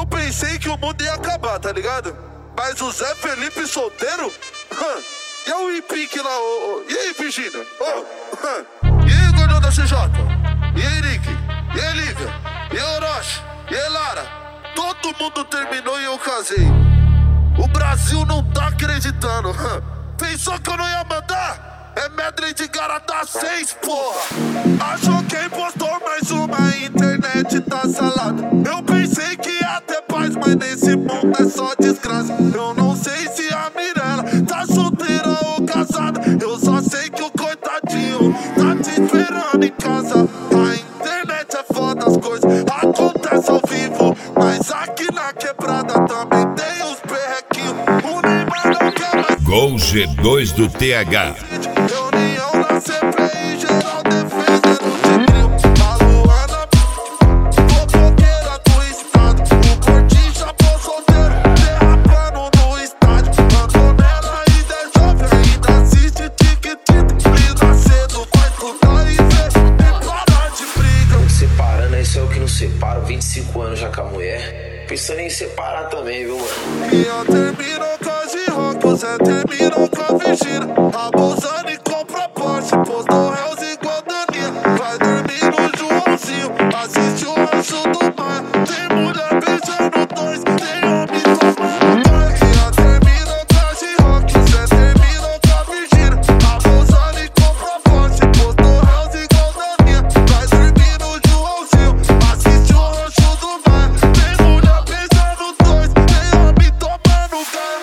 pensei que o mundo ia acabar, tá ligado? Mas o Zé Felipe solteiro? E o Ipique lá, e aí, Virgínia? E aí, gordão da CJ? E aí, Nick? E aí, Lívia? E aí, Orochi? E aí, Lara? Todo mundo terminou e eu casei. O Brasil não tá acreditando. Pensou que eu não ia mandar? É medley de Garota 6, porra. Achou que impostor mais uma, a internet tá salada. Eu pensei que ia ter paz, mas nesse mundo é só desgraça. Eu não sei se a Mirella tá solteira ou casada. Eu só sei que o coitadinho tá te esperando em casa. A internet é foda, as coisas acontecem ao vivo. Mas aqui na quebrada também tem uns perrequinhos. O Neymar não quer mais. Gol G2 do TH. Reunião na CPI, geral defendendo o tigrinho. A Luana, fofoqueira do estado. O Cortinho chapou solteiro, derrapando no estádio. Antonella ainda é jovem, ainda assiste tic-tic. Lida cedo, vai estudar e ver e parar de briga. Separando, isso é o que não separa. 25 anos já com a mulher. Pensando em separar também, viu, mano? Ian terminou com a G-Rock, o Zé terminou com a Virgínia. Abusando e compra Porsche, postou réus igual Daninha. Vai dormir no Joãozinho, assiste o Rancho do Mar. Tem mulher beijando dois, tem homem tomando dois. Ian terminou com a G-Rock, o Zé terminou com a Virgínia. Abusando e compra Porsche, postou réus igual Daninha. Vai dormir no Joãozinho, assiste o Rancho do Mar. Tem mulher beijando dois, tem homem tomando gás.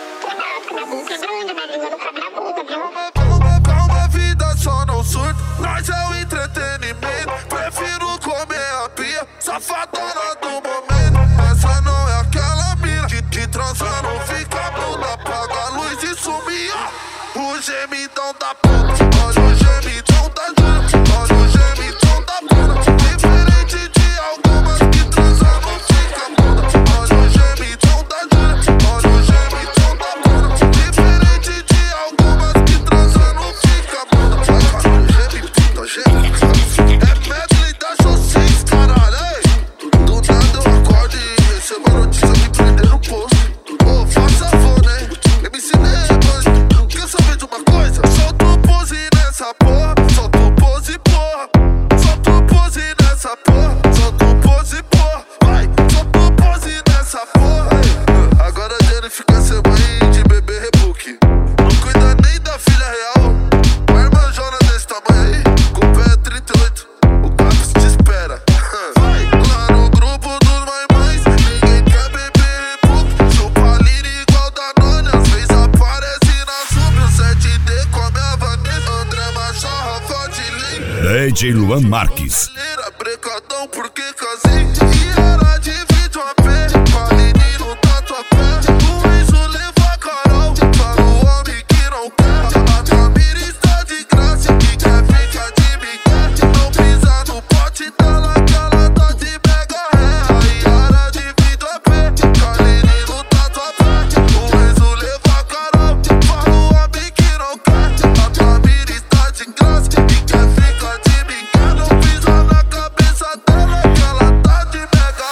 Calma, a vida só não surta. Nós é o entretenimento. Prefiro comer a pia, safadona do momento. Essa não é aquela mina que transa, não fica bunda. Apaga a luz e sumia. O gemidão da puta. Olha o gemidão da Júlia. Olha o gemidão da bunda. Diferente de algumas que transam, não fica bunda. Olha o gemidão da Júlia. Olha o gemidão da bunda. Diferente de algumas que transam, não fica bunda. Vai, caralho, gemidão, gemidão. É medley da Show 6, caralho, ei. Do nada eu acordo e recebo a notícia que prenderam o posto. Ô, faz favor, né? MC Neymar, quer saber de uma coisa? Solta o pose nessa porra, solta o pose, porra. Solta o pose nessa porra, solta o pose, porra. Vai, solta o pose nessa porra. Ei, agora a Jenny fica sem mãe de bebê rebook. Não cuida nem da filha real. Uma irmãzona desse tamanho aí, com o pé é 38. O Caps te espera. Vai, lá no grupo dos mamães, ninguém quer beber rebook. Chupa lira igual Danone, às vezes aparece na sub. O 7D come a Vanessa, André Machado, Rafa de Lin. DJ Luan Marques. Lira, brecadão, porque casei. E era de vídeo a pé, Paline no tatuapé. O Enzo leva a Carol, fala o homem que não quer. A Tamira está de graça, que quer ficar de Miguel. Não pisa no pote dela, que ela tá de mega ré. A Yara de vídeo a pé, Paline no tatuapé. O Enzo leva a Carol, fala o homem que não quer. A Tamira está de graça, que quer ficar de Miguel. Não pisa na cabeça dela, que ela tá de mega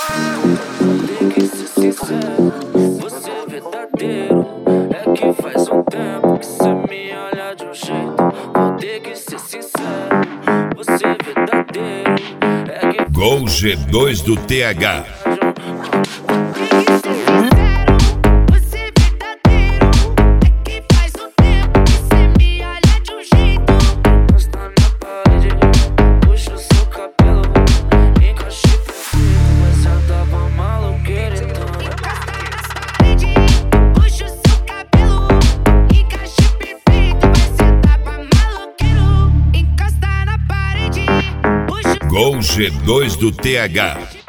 ré. Tem que ser sincero, você é verdadeiro. É que faz um tempo que cê me olha de um jeito. Vou ter que ser sincero, você é verdadeiro. É que Gol G2 do TH. encosta na parede, puxa o seu cabelo, encaixe perfeito, mas eu tava maloqueiro então. Puxa o seu cabelo, encaixe perfeito, vai sentar pra maloqueiro. Encosta na parede, puxa Gol G2 do TH.